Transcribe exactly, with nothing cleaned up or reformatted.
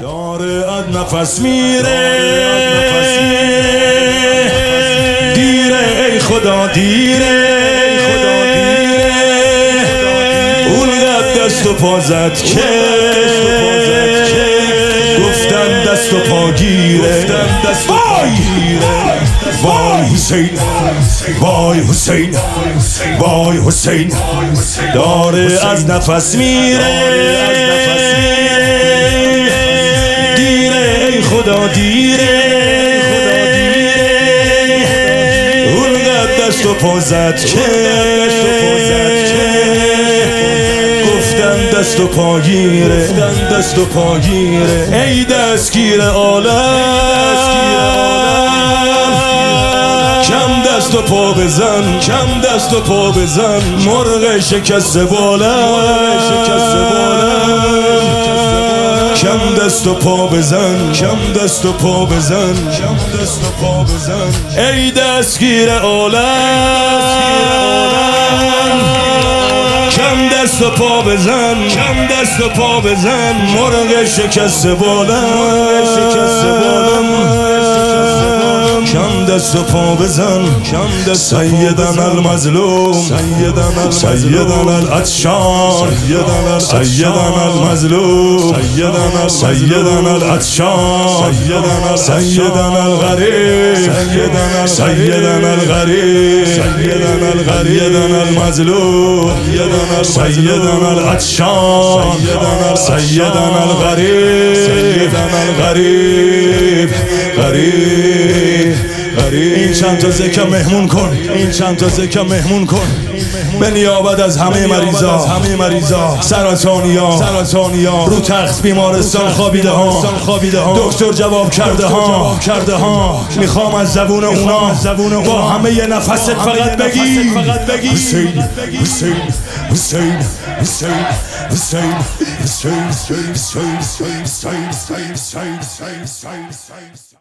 داره از نفس میره، دیره ای خدا دیره، اونقدر دست و پا زد که گفتن دست و پا گیره. وای حسین، وای حسین، وای حسین، داره از نفس میره، دیره ای خدا دیره، اونقدر دست و پا زد که گفتن دست و پا گیره، دست و پا گیره. ای دستگیر عالم، کم دست و پا بزن، کم دست و پا بزن، مرغ شکست بالم، کم دست و پا بزن، کم دست و پا بزن، کم دست و پا بزن. ای دستگیر عالم، کم دست و پا بزن، کم دست و پا بزن، مرغ شکست بالم، کم دست و پا بزن، کم دست. سیدنا المظلوم، سیدنا العطشان، سیدنا المظلوم، سیدنا العطشان، سیدنا الغریب، سیدنا الغریب، سیدنا المظلوم، سیدنا العطشان، سیدنا الغریب، غریب غریب غریب. این چند تا ذکر مهمون کن، این چند تا ذکر مهمون کن به نیابت از همه مریضا، همه مریضا سرطانیا، سرطانیا رو تخت بیمارستان خوابیده ها، خوابیده ها. دکتر جواب کرده ها، کرده ها. میخوام از زبون اونا، زبون با همه ی نفست فقط بگی، فقط بگی حسین، حسین، حسین، حسین، حسین، حسین، حسین، حسین، حسین، حسین، حسین، حسین.